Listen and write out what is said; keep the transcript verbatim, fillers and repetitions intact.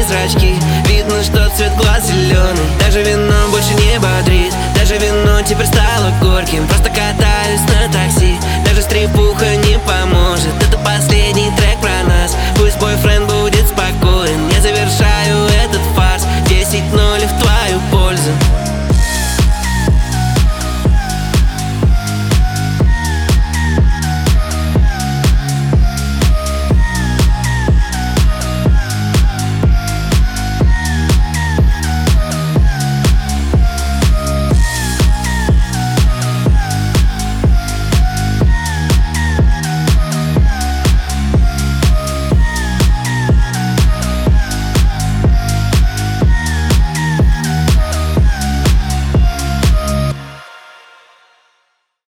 зрачки. Видно, что цвет глаз зеленый. Даже вино больше не бодрит. Даже вино теперь стало горьким. Просто катаюсь на такси. Даже стрипуха не поможет.